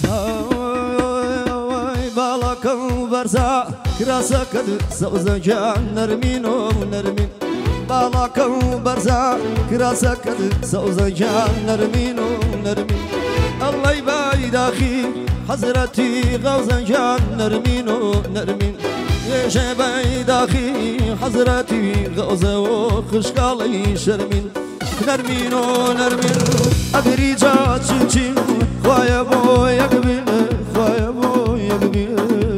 باڵەکەم بەرزە کراسەکەت سەوزەجان نەرمین و نەرمین باڵەکەم بەرزە کراسەکەت سەوزەجان نەرمین و نەرمین ئەڵەی بایداخی حەزرەتی غەوزەجان نەرمین و نەرمین وێژێ بایداخی حەزرەتی غەوزە و خشکاڵی شەرمین نەرمین و نەرمین ئەگری جا چین خوایە بۆ یەک بین خوایە بۆ یەک بین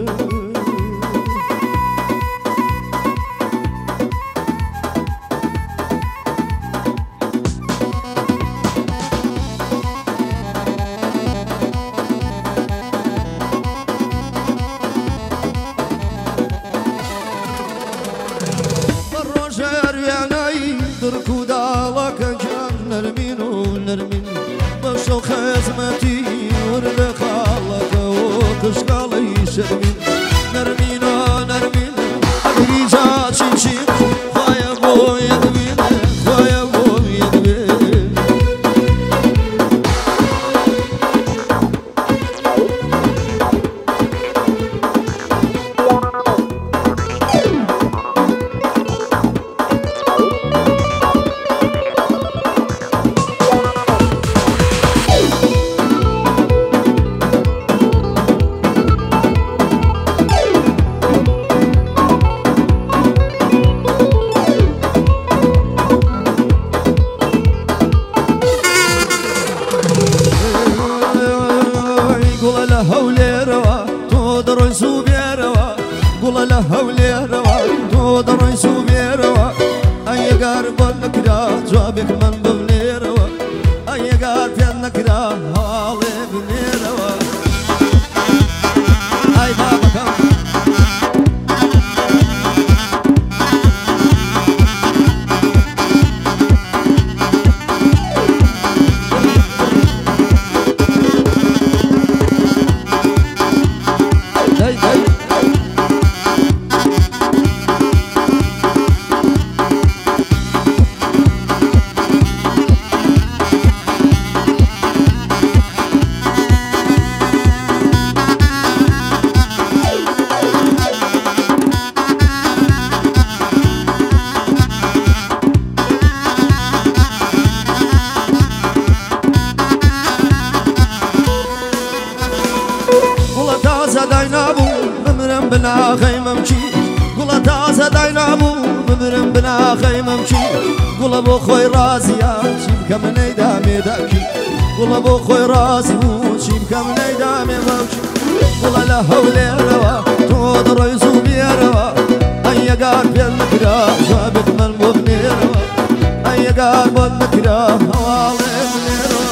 درکو داڵەکە جان نەرمین و نەرمین بەشە خەزمەتی وردە خاڵەکە و قشقاڵی شەرمین نەرمین و نەرمین ئەگری جا چین خوایە بۆ یەک بین خوایە بۆ یەک بین گوڵە لە هەولێرەوە تۆ دەڕۆی سوبێرەوە ئەیەگار بۆت نەکرا جوابێک من ببنێرەوە ئەیەگار پێت نەکرا هەواڵێ بنێرەوە ئای بابەکەم بمرم بنا خيمم چی گوڵە تازە دای نابوو بمرم بنا خەیمەم چی گوڵە بۆ خۆی ڕازیە چی بکە منەی دامێداکی گوڵە بۆ خۆی ڕازی بوو چی بکە منەی دامێداکی گوڵە لە هەولێرەوە تۆ دەڕۆی زوو بێرەوە ئەیەگار پێت نەکرا جوابێت من بۆ بنێرەوە ئەیەگار بۆت نەکرا هەواڵێ بنێرەوە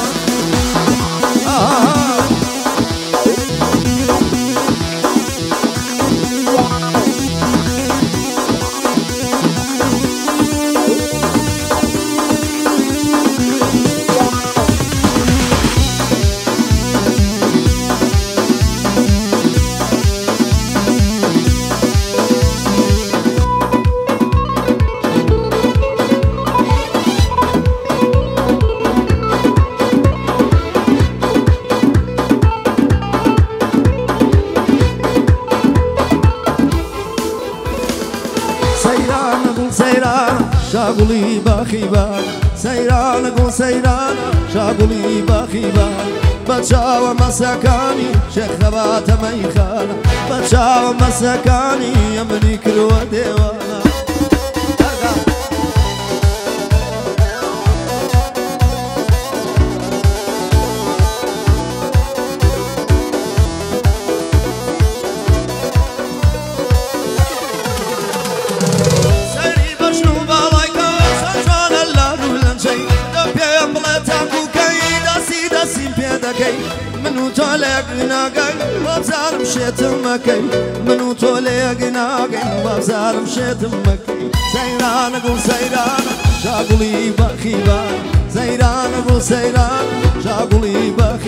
شاگولی باخیبان سەیرانە گوڵ سەیرانە شاگولی باخیبان بە چاوە مەسەکانی شێخ خەباتە مەیخانە بە چاوە مەسەکانی ئەمنی کردووە دێوانە منو تۆ لێک ناگەین وابزارم شێتم مەکەی منو تۆ لێک ناگەین وابزارم شێتم مەکەی سەیرانە گوڵ سەیرانە شاگوڵی باخیبان سەیرانە گوڵ سەیرانە شاگوڵی باخیبان